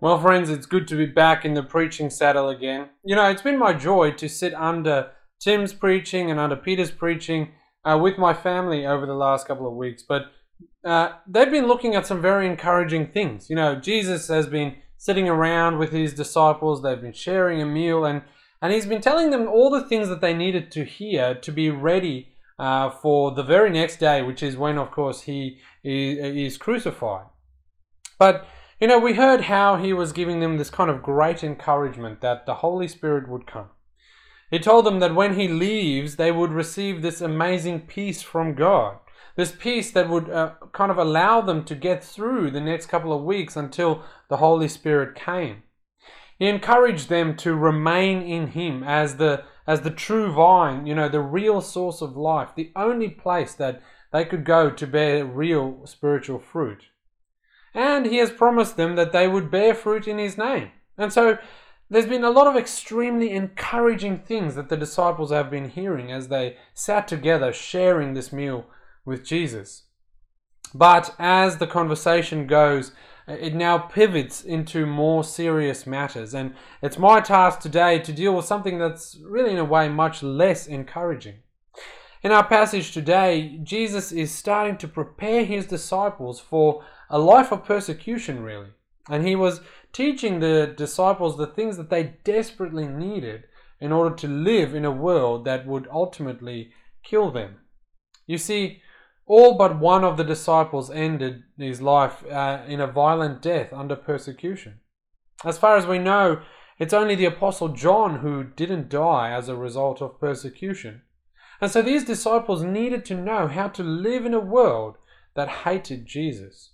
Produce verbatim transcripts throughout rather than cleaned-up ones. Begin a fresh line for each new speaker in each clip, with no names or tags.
Well, friends, it's good to be back in the preaching saddle again. You know, it's been my joy to sit under Tim's preaching and under Peter's preaching uh, with my family over the last couple of weeks. But uh, they've been looking at some very encouraging things. You know, Jesus has been sitting around with his disciples. They've been sharing a meal, and, and he's been telling them all the things that they needed to hear to be ready uh, for the very next day, which is when, of course, he is crucified. But you know, we heard how he was giving them this kind of great encouragement that the Holy Spirit would come. He told them that when he leaves, they would receive this amazing peace from God. This peace that would uh, kind of allow them to get through the next couple of weeks until the Holy Spirit came. He encouraged them to remain in him as the, as the true vine, you know, the real source of life, the only place that they could go to bear real spiritual fruit. And he has promised them that they would bear fruit in his name. And so there's been a lot of extremely encouraging things that the disciples have been hearing as they sat together sharing this meal with Jesus. But as the conversation goes, it now pivots into more serious matters. And it's my task today to deal with something that's really in a way much less encouraging. In our passage today, Jesus is starting to prepare his disciples for a life of persecution, really. And he was teaching the disciples the things that they desperately needed in order to live in a world that would ultimately kill them. You see, all but one of the disciples ended his life uh, in a violent death under persecution. As far as we know, it's only the Apostle John who didn't die as a result of persecution. And so these disciples needed to know how to live in a world that hated Jesus.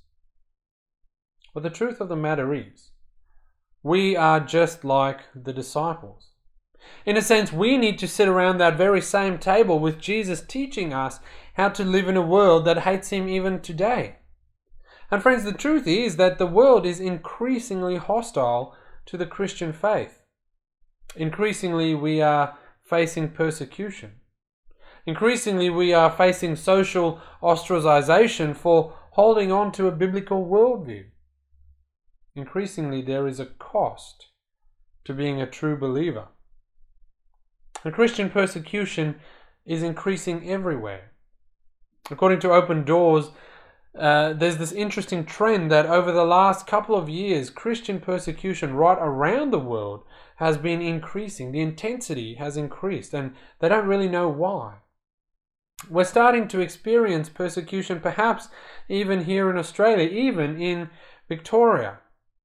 But the truth of the matter is, we are just like the disciples. In a sense, we need to sit around that very same table with Jesus teaching us how to live in a world that hates him even today. And friends, the truth is that the world is increasingly hostile to the Christian faith. Increasingly, we are facing persecution. Increasingly, we are facing social ostracization for holding on to a biblical worldview. Increasingly, there is a cost to being a true believer. And Christian persecution is increasing everywhere. According to Open Doors, uh, there's this interesting trend that over the last couple of years, Christian persecution right around the world has been increasing. The intensity has increased, and they don't really know why. We're starting to experience persecution, perhaps even here in Australia, even in Victoria.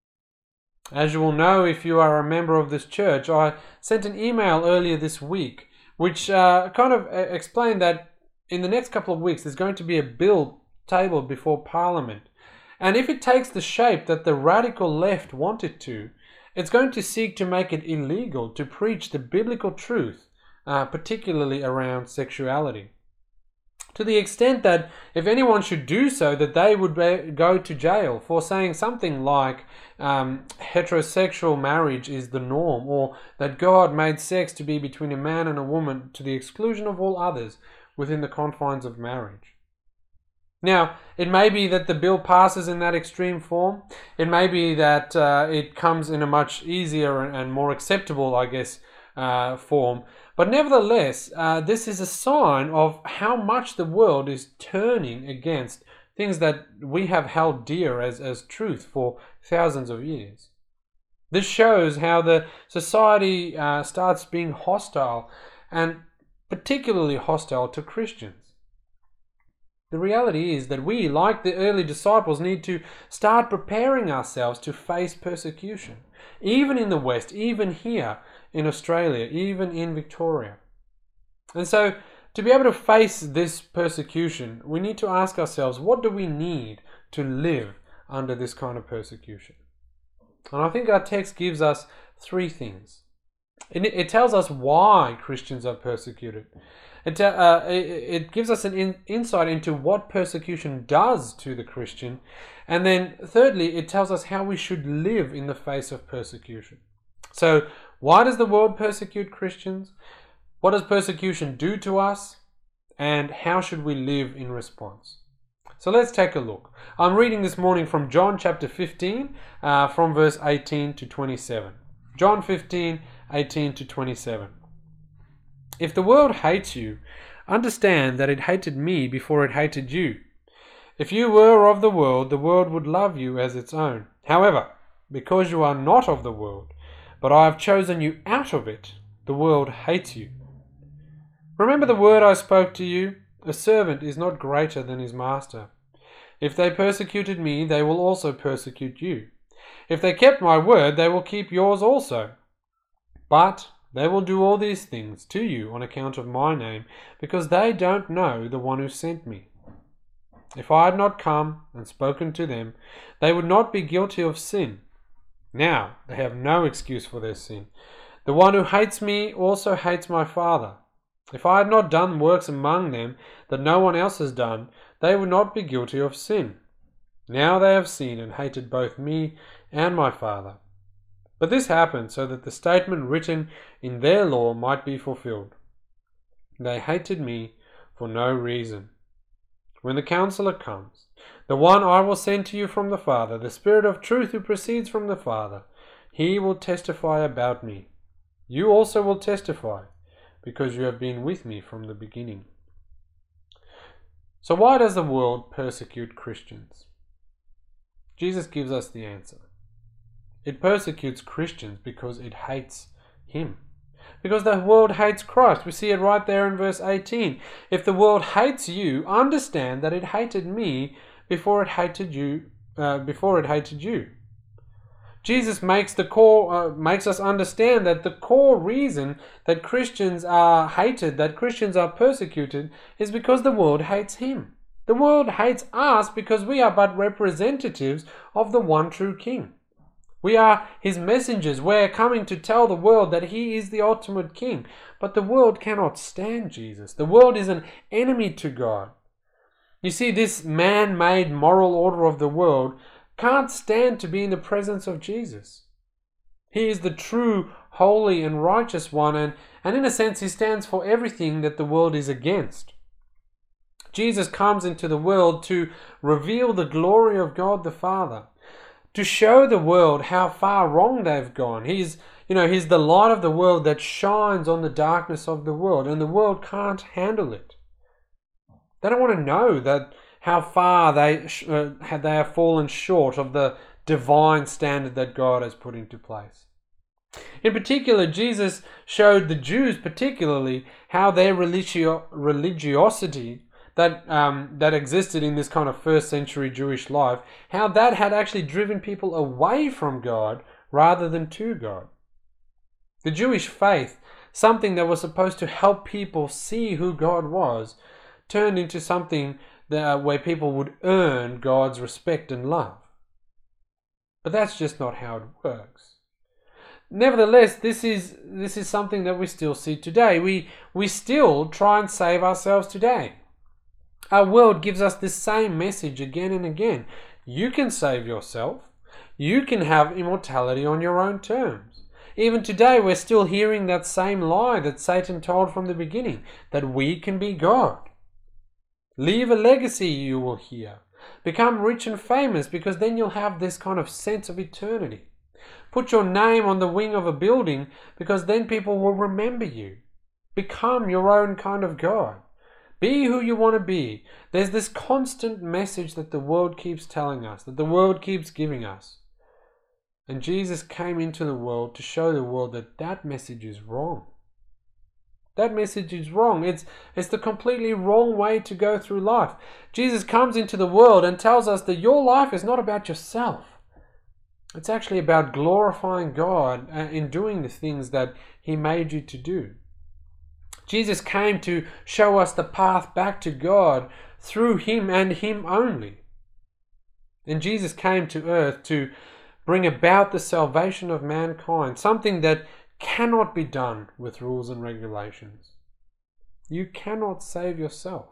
As you will know, if you are a member of this church, I sent an email earlier this week which uh, kind of explained that in the next couple of weeks there's going to be a bill tabled before Parliament. And if it takes the shape that the radical left want it to, it's going to seek to make it illegal to preach the biblical truth, uh, particularly around sexuality. To the extent that if anyone should do so, that they would be, go to jail for saying something like um, heterosexual marriage is the norm, or that God made sex to be between a man and a woman to the exclusion of all others within the confines of marriage. Now, it may be that the bill passes in that extreme form. It may be that uh, it comes in a much easier and more acceptable, I guess, uh, form. But nevertheless, uh, this is a sign of how much the world is turning against things that we have held dear as, as truth for thousands of years. This shows how the society uh, starts being hostile, and particularly hostile to Christians. The reality is that we, like the early disciples, need to start preparing ourselves to face persecution, even in the West, even here in Australia, even in Victoria. And so, to be able to face this persecution, we need to ask ourselves, what do we need to live under this kind of persecution? And I think our text gives us three things. It, it tells us why Christians are persecuted. It, uh, it, it gives us an in, insight into what persecution does to the Christian. And then thirdly, it tells us how we should live in the face of persecution. So, why does the world persecute Christians? What does persecution do to us? And how should we live in response? So let's take a look. I'm reading this morning from John chapter fifteen, uh, from verse eighteen to twenty-seven. John fifteen, eighteen to twenty-seven. If the world hates you, understand that it hated me before it hated you. If you were of the world, the world would love you as its own. However, because you are not of the world, but I have chosen you out of it, the world hates you. Remember the word I spoke to you? A servant is not greater than his master. If they persecuted me, they will also persecute you. If they kept my word, they will keep yours also. But they will do all these things to you on account of my name, because they don't know the one who sent me. If I had not come and spoken to them, they would not be guilty of sin. Now they have no excuse for their sin. The one who hates me also hates my Father. If I had not done works among them that no one else has done, they would not be guilty of sin. Now they have seen and hated both me and my Father. But this happened so that the statement written in their law might be fulfilled. They hated me for no reason. When the Counselor comes, the one I will send to you from the Father, the Spirit of truth who proceeds from the Father, he will testify about me. You also will testify, because you have been with me from the beginning. So why does the world persecute Christians? Jesus gives us the answer. It persecutes Christians because it hates him. Because the world hates Christ. We see it right there in verse eighteen. If the world hates you, understand that it hated me before it hated you. Uh, before it hated you. Jesus makes the core uh, makes us understand that the core reason that Christians are hated, that Christians are persecuted, is because the world hates him. The world hates us because we are but representatives of the one true King. We are his messengers. We're coming to tell the world that he is the ultimate king. But the world cannot stand Jesus. The world is an enemy to God. You see, this man-made moral order of the world can't stand to be in the presence of Jesus. He is the true, holy and righteous one, and, and in a sense he stands for everything that the world is against. Jesus comes into the world to reveal the glory of God the Father, to show the world how far wrong they've gone. He's, you know, he's the light of the world that shines on the darkness of the world, and the world can't handle it. They don't want to know that how far they uh, they have fallen short of the divine standard that God has put into place. In particular, Jesus showed the Jews particularly how their religio- religiosity that um, that existed in this kind of first century Jewish life, how that had actually driven people away from God rather than to God. The Jewish faith, something that was supposed to help people see who God was, turned into something that, uh, where people would earn God's respect and love. But that's just not how it works. Nevertheless, this is this is something that we still see today. We we still try and save ourselves today. Our world gives us this same message again and again. You can save yourself. You can have immortality on your own terms. Even today, we're still hearing that same lie that Satan told from the beginning, that we can be God. Leave a legacy, you will hear. Become rich and famous, because then you'll have this kind of sense of eternity. Put your name on the wing of a building, because then people will remember you. Become your own kind of God. Be who you want to be. There's this constant message that the world keeps telling us, that the world keeps giving us. And Jesus came into the world to show the world that that message is wrong. That message is wrong. It's, it's the completely wrong way to go through life. Jesus comes into the world and tells us that your life is not about yourself. It's actually about glorifying God in doing the things that he made you to do. Jesus came to show us the path back to God through him and him only. And Jesus came to earth to bring about the salvation of mankind, something that cannot be done with rules and regulations. You cannot save yourself.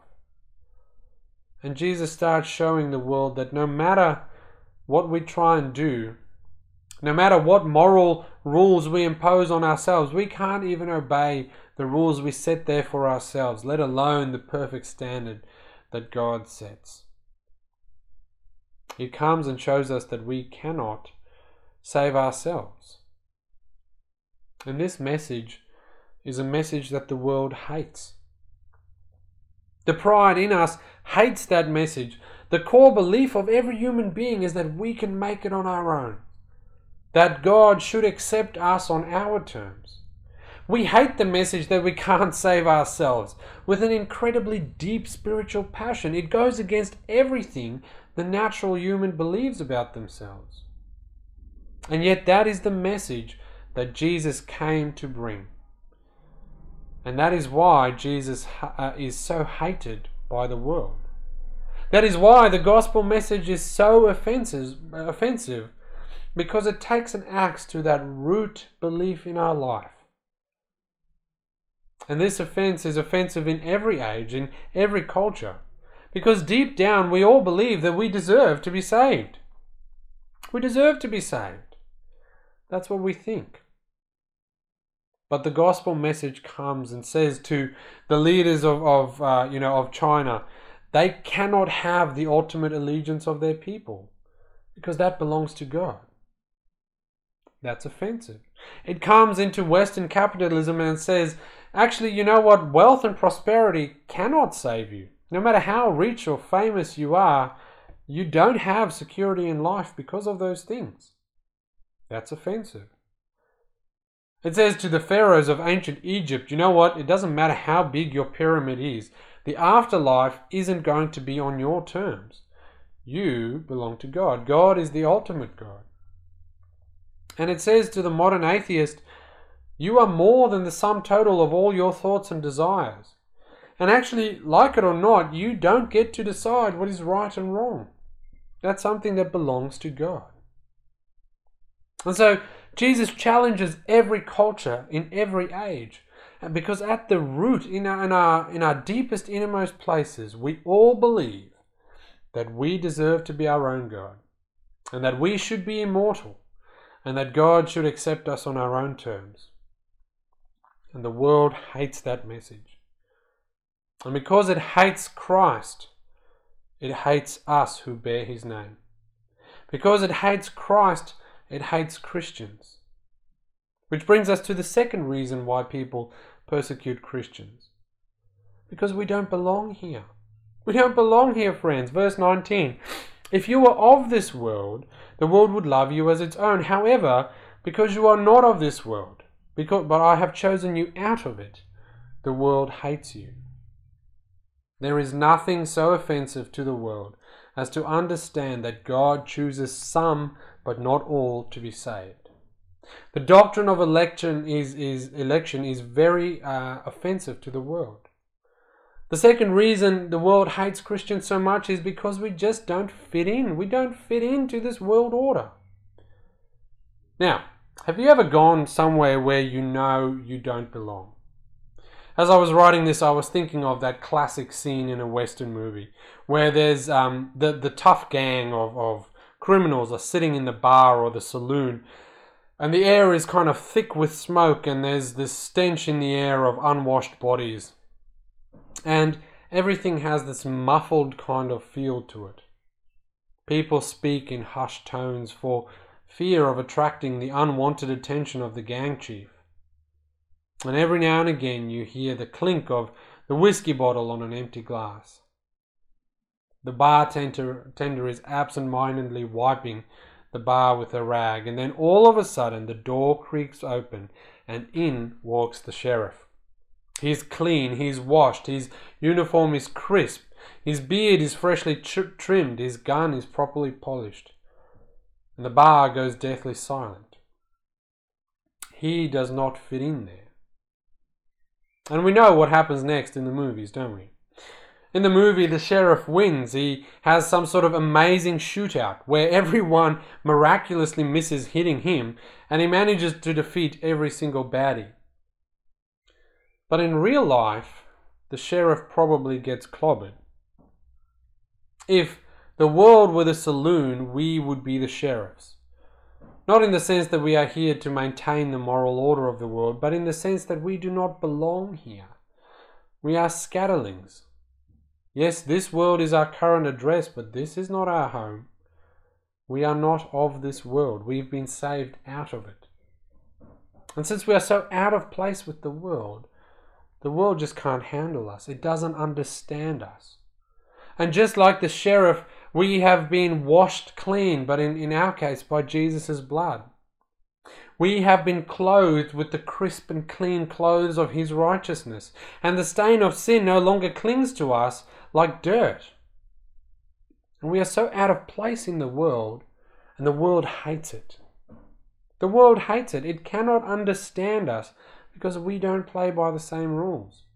And Jesus starts showing the world that no matter what we try and do, no matter what moral rules we impose on ourselves, we can't even obey the rules we set there for ourselves, let alone the perfect standard that God sets. He comes and shows us that we cannot save ourselves. And this message is a message that the world hates. The pride in us hates that message. The core belief of every human being is that we can make it on our own, that God should accept us on our terms. We hate the message that we can't save ourselves with an incredibly deep spiritual passion. It goes against everything the natural human believes about themselves. And yet that is the message that Jesus came to bring. And that is why Jesus uh, is so hated by the world. That is why the gospel message is so offensive, offensive because it takes an axe to that root belief in our life. And this offense is offensive in every age, in every culture, because deep down we all believe that we deserve to be saved. We deserve to be saved. That's what we think. But the gospel message comes and says to the leaders of, of uh, you know, of China, they cannot have the ultimate allegiance of their people because that belongs to God. That's offensive. It comes into Western capitalism and says, actually, you know what? Wealth and prosperity cannot save you. No matter how rich or famous you are, you don't have security in life because of those things. That's offensive. It says to the pharaohs of ancient Egypt, you know what? It doesn't matter how big your pyramid is. The afterlife isn't going to be on your terms. You belong to God. God is the ultimate God. And it says to the modern atheist, you are more than the sum total of all your thoughts and desires. And actually, like it or not, you don't get to decide what is right and wrong. That's something that belongs to God. And so, Jesus challenges every culture in every age. Because at the root, in our, in our, in our deepest, innermost places, we all believe that we deserve to be our own God. And that we should be immortal. And that God should accept us on our own terms. And the world hates that message. And because it hates Christ, it hates us who bear his name. Because it hates Christ, it hates Christians. Which brings us to the second reason why people persecute Christians. Because we don't belong here. We don't belong here, friends. Verse nineteen. If you were of this world, the world would love you as its own. However, because you are not of this world, because, but I have chosen you out of it, the world hates you. There is nothing so offensive to the world as to understand that God chooses some but not all to be saved. The doctrine of election is, is, election is very uh, offensive to the world. The second reason the world hates Christians so much is because we just don't fit in. We don't fit into this world order. Now, have you ever gone somewhere where you know you don't belong? As I was writing this, I was thinking of that classic scene in a Western movie where there's um, the, the tough gang of, of criminals are sitting in the bar or the saloon, and the air is kind of thick with smoke, and there's this stench in the air of unwashed bodies. And everything has this muffled kind of feel to it. People speak in hushed tones for fear of attracting the unwanted attention of the gang chief. And every now and again you hear the clink of the whiskey bottle on an empty glass. The bartender tender is absent-mindedly wiping the bar with a rag, and then all of a sudden the door creaks open and in walks the sheriff. He's clean, he's washed, his uniform is crisp, his beard is freshly tr- trimmed, his gun is properly polished. And the bar goes deathly silent. He does not fit in there. And we know what happens next in the movies, don't we? In the movie, the sheriff wins. He has some sort of amazing shootout where everyone miraculously misses hitting him, and he manages to defeat every single baddie. But in real life, the sheriff probably gets clobbered. If the world were the saloon, we would be the sheriffs. Not in the sense that we are here to maintain the moral order of the world, but in the sense that we do not belong here. We are scatterlings. Yes, this world is our current address, but this is not our home. We are not of this world. We've been saved out of it. And since we are so out of place with the world, the world just can't handle us. It doesn't understand us. And just like the sheriff, we have been washed clean, but in, in our case, by Jesus' blood. We have been clothed with the crisp and clean clothes of his righteousness, and the stain of sin no longer clings to us like dirt. And we are so out of place in the world, and the world hates it. The world hates it. It cannot understand us because we don't play by the same rules.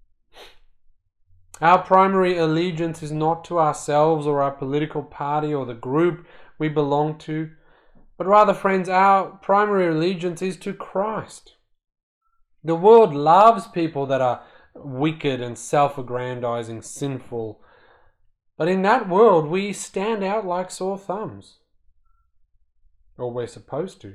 Our primary allegiance is not to ourselves or our political party or the group we belong to, but rather, friends, our primary allegiance is to Christ. The world loves people that are wicked and self-aggrandizing, sinful. But in that world, we stand out like sore thumbs. Or we're supposed to.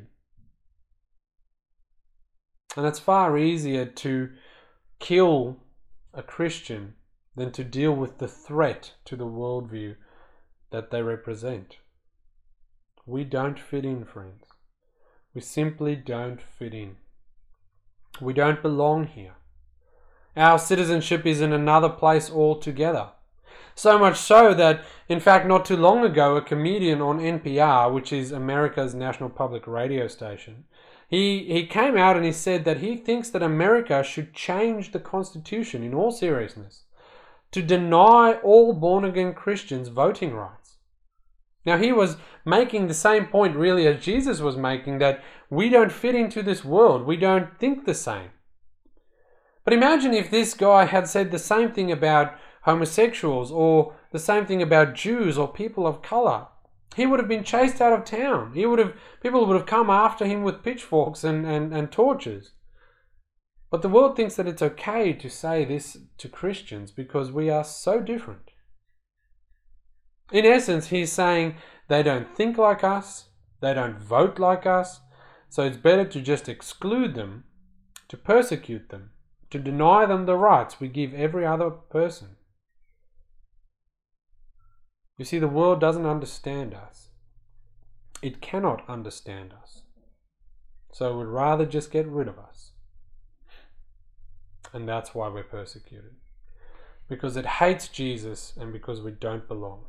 And it's far easier to kill a Christian than to deal with the threat to the worldview that they represent. We don't fit in, friends. We simply don't fit in. We don't belong here. Our citizenship is in another place altogether. So much so that, in fact, not too long ago, a comedian on N P R, which is America's national public radio station, he, he came out and he said that he thinks that America should change the Constitution in all seriousness to deny all born-again Christians voting rights. Now, he was making the same point really as Jesus was making, that we don't fit into this world. We don't think the same. But imagine if this guy had said the same thing about homosexuals or the same thing about Jews or people of color. He would have been chased out of town. He would have, people would have come after him with pitchforks and, and, and torches. But the world thinks that it's okay to say this to Christians because we are so different. In essence, he's saying they don't think like us, they don't vote like us, so it's better to just exclude them, to persecute them, to deny them the rights we give every other person. You see, the world doesn't understand us. It cannot understand us. So it would rather just get rid of us. And that's why we're persecuted. Because it hates Jesus and because we don't belong.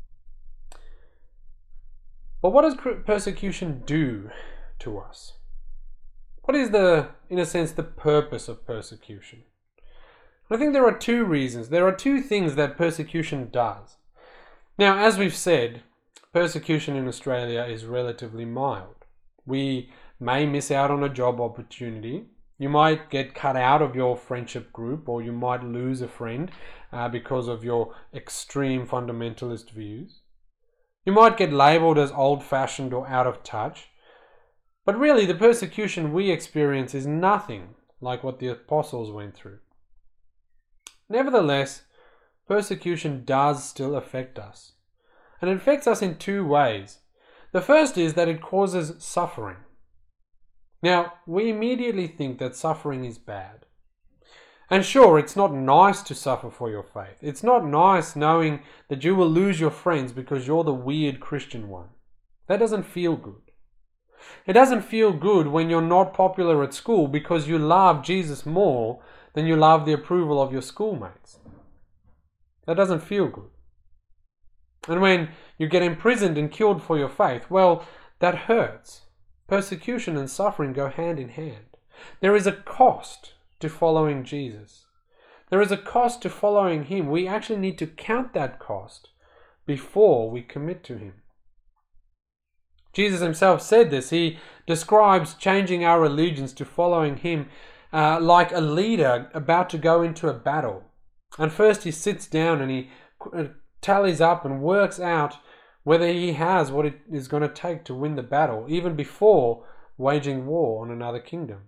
But what does persecution do to us? What is the, in a sense, the purpose of persecution? I think there are two reasons. There are two things that persecution does. Now, as we've said, persecution in Australia is relatively mild. We may miss out on a job opportunity. You might get cut out of your friendship group, or you might lose a friend uh, because of your extreme fundamentalist views. You might get labelled as old-fashioned or out of touch. But really, the persecution we experience is nothing like what the apostles went through. Nevertheless, persecution does still affect us. And it affects us in two ways. The first is that it causes suffering. Now, we immediately think that suffering is bad. And sure, it's not nice to suffer for your faith. It's not nice knowing that you will lose your friends because you're the weird Christian one. That doesn't feel good. It doesn't feel good when you're not popular at school because you love Jesus more than you love the approval of your schoolmates. That doesn't feel good. And when you get imprisoned and killed for your faith, well, that hurts. Persecution and suffering go hand in hand. There is a cost to following Jesus. There is a cost to following him. We actually need to count that cost before we commit to him. Jesus himself said this. He describes changing our allegiance to following him uh, like a leader about to go into a battle. And first he sits down and he tallies up and works out whether he has what it is going to take to win the battle, even before waging war on another kingdom.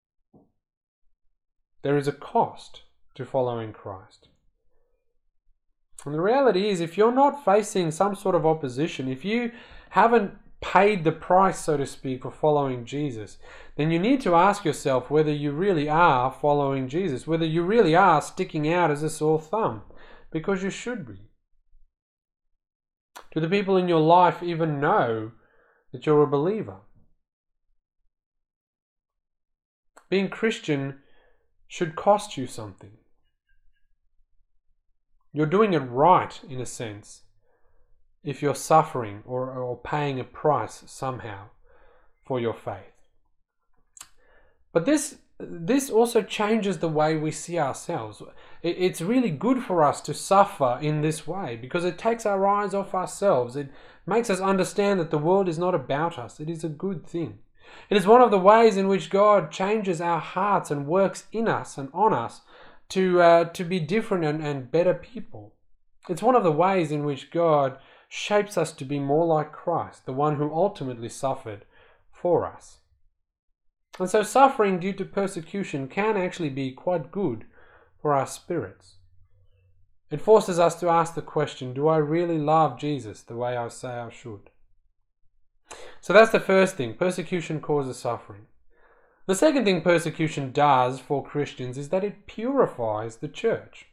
There is a cost to following Christ. And the reality is, if you're not facing some sort of opposition, if you haven't paid the price, so to speak, for following Jesus, then you need to ask yourself whether you really are following Jesus, whether you really are sticking out as a sore thumb, because you should be. Do the people in your life even know that you're a believer? Being Christian should cost you something. You're doing it right, in a sense, if you're suffering or, or paying a price somehow for your faith. But this this also changes the way we see ourselves. It, it's really good for us to suffer in this way because it takes our eyes off ourselves. It makes us understand that the world is not about us. It is a good thing. It is one of the ways in which God changes our hearts and works in us and on us to uh, to be different and, and better people. It's one of the ways in which God shapes us to be more like Christ, the one who ultimately suffered for us. And so suffering due to persecution can actually be quite good for our spirits. It forces us to ask the question, do I really love Jesus the way I say I should? So that's the first thing. Persecution causes suffering. The second thing persecution does for Christians is that it purifies the church.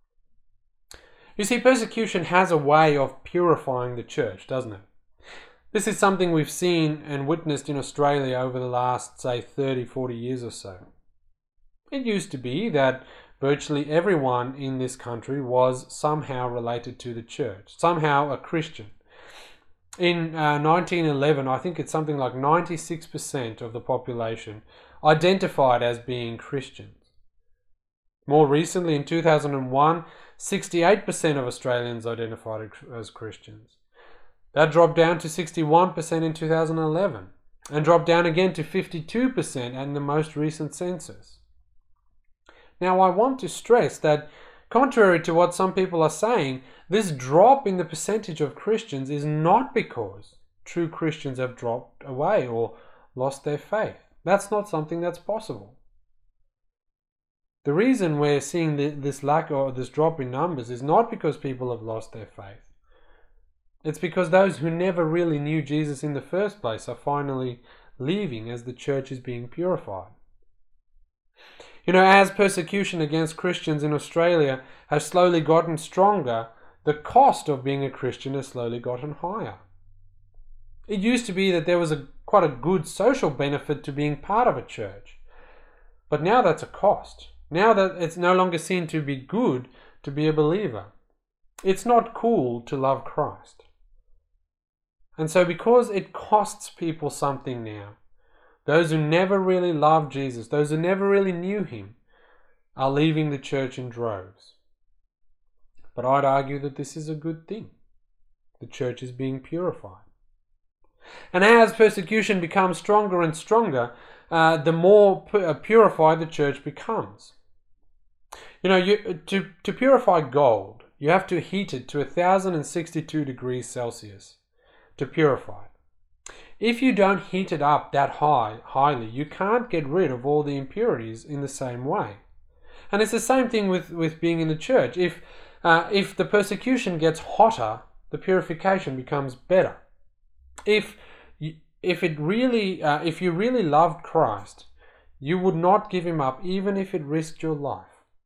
You see, persecution has a way of purifying the church, doesn't it? This is something we've seen and witnessed in Australia over the last, say, thirty, forty years or so. It used to be that virtually everyone in this country was somehow related to the church, somehow a Christian. In uh, nineteen eleven, I think it's something like ninety-six percent of the population identified as being Christians. More recently, in two thousand one, sixty-eight percent of Australians identified as Christians. That dropped down to sixty-one percent in two thousand eleven and dropped down again to fifty-two percent in the most recent census. Now, I want to stress that, contrary to what some people are saying, this drop in the percentage of Christians is not because true Christians have dropped away or lost their faith. That's not something that's possible. The reason we're seeing this lack or this drop in numbers is not because people have lost their faith. It's because those who never really knew Jesus in the first place are finally leaving as the church is being purified. You know, as persecution against Christians in Australia has slowly gotten stronger, the cost of being a Christian has slowly gotten higher. It used to be that there was a quite a good social benefit to being part of a church, but now that's a cost. Now that it's no longer seen to be good to be a believer. It's not cool to love Christ. And so because it costs people something now, those who never really loved Jesus, those who never really knew him, are leaving the church in droves. But I'd argue that this is a good thing. The church is being purified. And as persecution becomes stronger and stronger, uh, the more pu- purified the church becomes. You know, you, to, to purify gold, you have to heat it to one thousand sixty-two degrees Celsius to purify it. If you don't heat it up that high, highly, you can't get rid of all the impurities in the same way. And it's the same thing with, with being in the church. If, uh, if the persecution gets hotter, the purification becomes better. If, you, if, it really, uh, if you really loved Christ, you would not give him up even if it risked your life.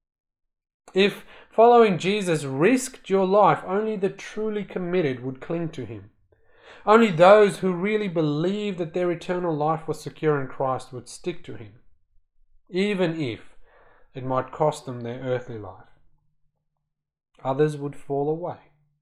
If following Jesus risked your life, only the truly committed would cling to him. Only those who really believed that their eternal life was secure in Christ would stick to him, even if it might cost them their earthly life. Others would fall away.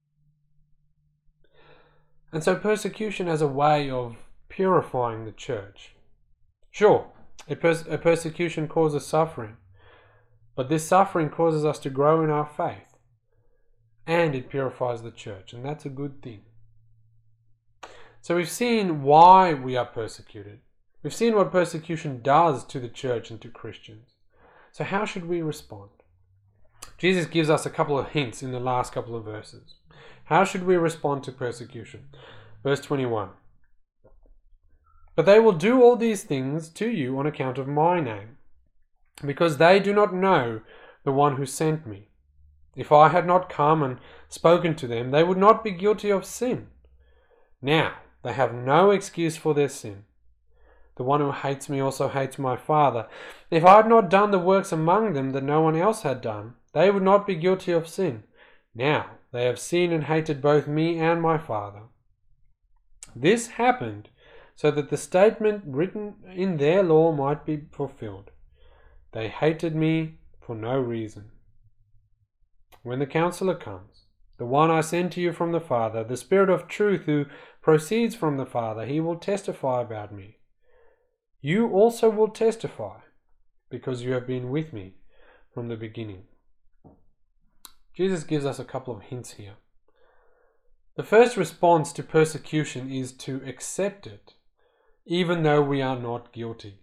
And so persecution has a way of purifying the church. Sure, a, pers- a persecution causes suffering, but this suffering causes us to grow in our faith, and it purifies the church, and that's a good thing. So we've seen why we are persecuted. We've seen what persecution does to the church and to Christians. So how should we respond? Jesus gives us a couple of hints in the last couple of verses. How should we respond to persecution? Verse twenty-one. But they will do all these things to you on account of my name, because they do not know the one who sent me. If I had not come and spoken to them, they would not be guilty of sin. Now, they have no excuse for their sin. The one who hates me also hates my Father. If I had not done the works among them that no one else had done, they would not be guilty of sin. Now, They have seen and hated both me and my Father. This happened so that the statement written in their law might be fulfilled. They hated me for no reason. When the Counselor comes, the one I send to you from the Father, the Spirit of truth who proceeds from the Father, he will testify about me. You also will testify, because you have been with me from the beginning. Jesus gives us a couple of hints here. The first response to persecution is to accept it, even though we are not guilty.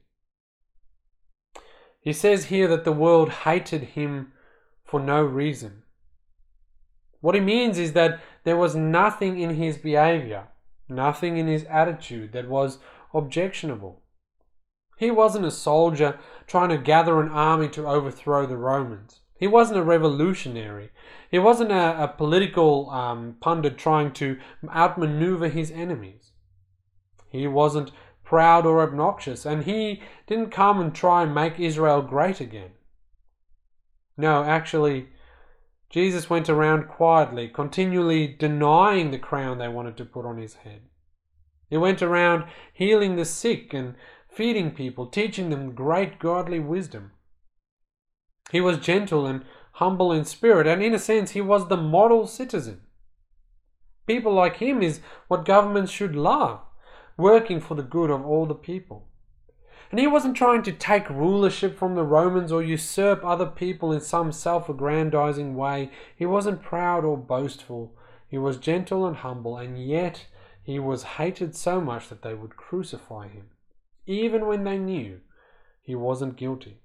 He says here that the world hated him for no reason. What he means is that there was nothing in his behavior, nothing in his attitude that was objectionable. He wasn't a soldier trying to gather an army to overthrow the Romans. He wasn't a revolutionary. He wasn't a, a political um, pundit trying to outmaneuver his enemies. He wasn't proud or obnoxious, and he didn't come and try and make Israel great again. No, actually, Jesus went around quietly, continually denying the crown they wanted to put on his head. He went around healing the sick and feeding people, teaching them great godly wisdom. He was gentle and humble in spirit, and in a sense he was the model citizen. People like him is what governments should love, working for the good of all the people. And he wasn't trying to take rulership from the Romans or usurp other people in some self-aggrandizing way. He wasn't proud or boastful. He was gentle and humble, and yet he was hated so much that they would crucify him, even when they knew he wasn't guilty.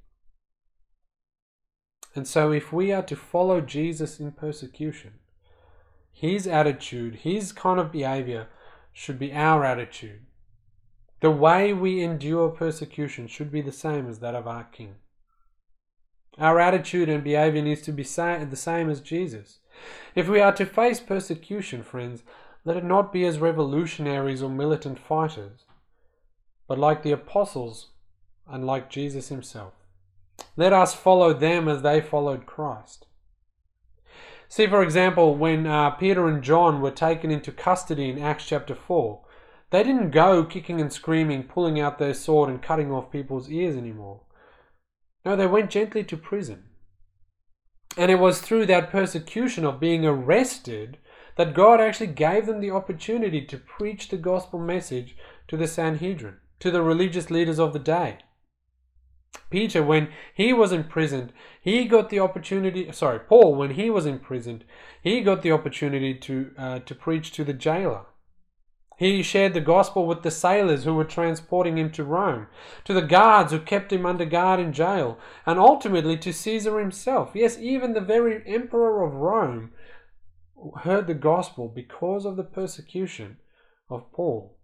And so if we are to follow Jesus in persecution, his attitude, his kind of behavior should be our attitude. The way we endure persecution should be the same as that of our King. Our attitude and behavior needs to be the same as Jesus. If we are to face persecution, friends, let it not be as revolutionaries or militant fighters, but like the apostles and like Jesus himself. Let us follow them as they followed Christ. See, for example, when uh, Peter and John were taken into custody in Acts chapter four, they didn't go kicking and screaming, pulling out their sword and cutting off people's ears anymore. No, they went gently to prison. And it was through that persecution of being arrested that God actually gave them the opportunity to preach the gospel message to the Sanhedrin, to the religious leaders of the day. Peter, when he was imprisoned, he got the opportunity, sorry, Paul, when he was imprisoned, he got the opportunity to, uh, to preach to the jailer. He shared the gospel with the sailors who were transporting him to Rome, to the guards who kept him under guard in jail, and ultimately to Caesar himself. Yes, even the very emperor of Rome heard the gospel because of the persecution of Paul.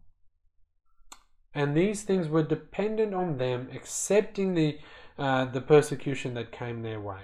And these things were dependent on them accepting the, uh, the persecution that came their way.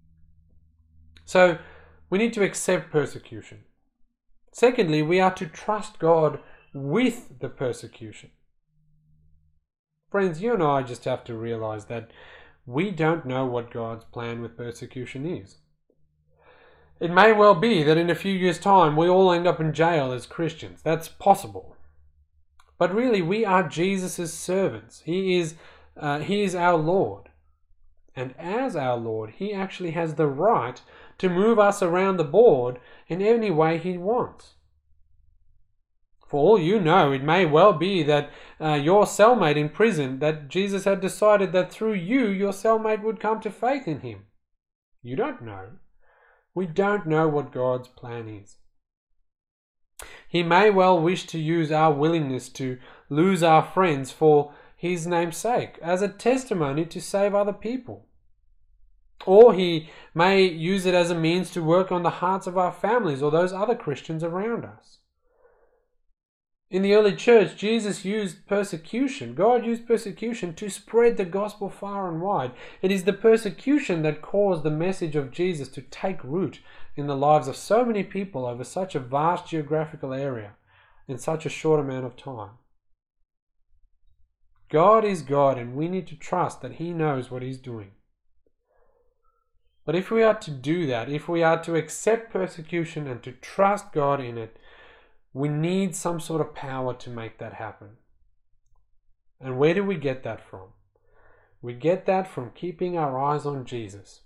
So we need to accept persecution. Secondly, we are to trust God with the persecution. Friends, you and I just have to realize that we don't know what God's plan with persecution is. It may well be that in a few years' time we all end up in jail as Christians. That's possible. But really, we are Jesus' servants. He is, uh, he is our Lord. And as our Lord, he actually has the right to move us around the board in any way he wants. For all you know, it may well be that uh, your cellmate in prison, that Jesus had decided that through you, your cellmate would come to faith in him. You don't know. We don't know what God's plan is. He may well wish to use our willingness to lose our friends for his name's sake, as a testimony to save other people. Or he may use it as a means to work on the hearts of our families or those other Christians around us. In the early church, Jesus used persecution. God used persecution to spread the gospel far and wide. It is the persecution that caused the message of Jesus to take root in the lives of so many people over such a vast geographical area in such a short amount of time. God is God, and we need to trust that he knows what he's doing. But if we are to do that, if we are to accept persecution and to trust God in it, we need some sort of power to make that happen. And where do we get that from? We get that from keeping our eyes on Jesus.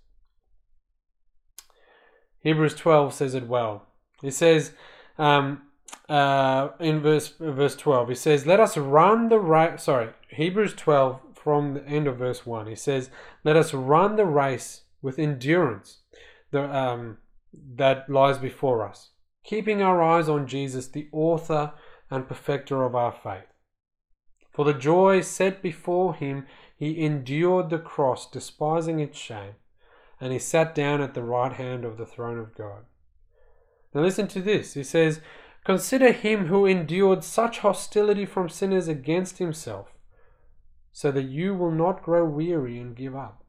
Hebrews twelve says it well. It says um, uh, in verse verse twelve, it says, "Let us run the race." Sorry, Hebrews twelve from the end of verse one. It says, "Let us run the race with endurance the, um, that lies before us, keeping our eyes on Jesus, the author and perfecter of our faith. For the joy set before him, he endured the cross, despising its shame, and he sat down at the right hand of the throne of God." Now listen to this. He says, "Consider him who endured such hostility from sinners against himself, so that you will not grow weary and give up."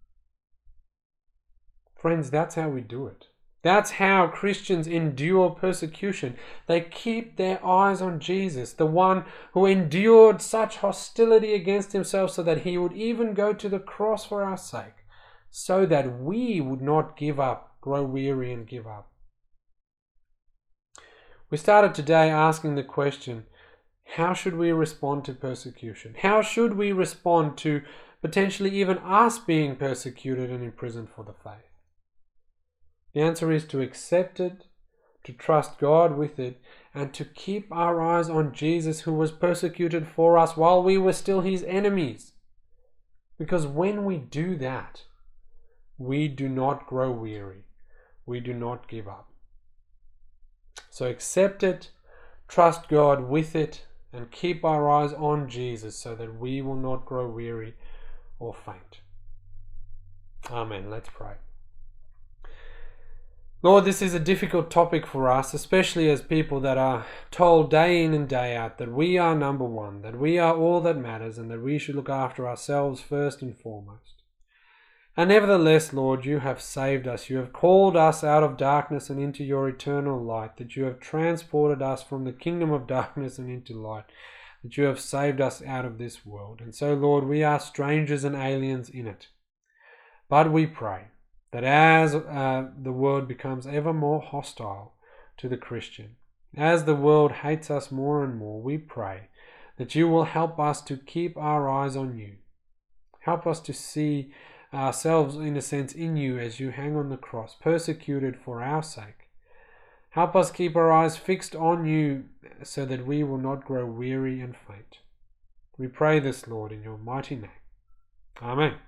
Friends, that's how we do it. That's how Christians endure persecution. They keep their eyes on Jesus, the one who endured such hostility against himself so that he would even go to the cross for our sake, so that we would not give up, grow weary and give up. We started today asking the question, how should we respond to persecution? How should we respond to potentially even us being persecuted and imprisoned for the faith? The answer is to accept it, to trust God with it, and to keep our eyes on Jesus, who was persecuted for us while we were still his enemies. Because when we do that, we do not grow weary. We do not give up. So accept it, trust God with it, and keep our eyes on Jesus so that we will not grow weary or faint. Amen. Let's pray. Lord, this is a difficult topic for us, especially as people that are told day in and day out that we are number one, that we are all that matters, and that we should look after ourselves first and foremost. And nevertheless, Lord, you have saved us. You have called us out of darkness and into your eternal light, that you have transported us from the kingdom of darkness and into light, that you have saved us out of this world. And so, Lord, we are strangers and aliens in it. But we pray that as uh, the world becomes ever more hostile to the Christian, as the world hates us more and more, we pray that you will help us to keep our eyes on you. Help us to see ourselves, in a sense, in you as you hang on the cross, persecuted for our sake. Help us keep our eyes fixed on you so that we will not grow weary and faint. We pray this, Lord, in your mighty name. Amen.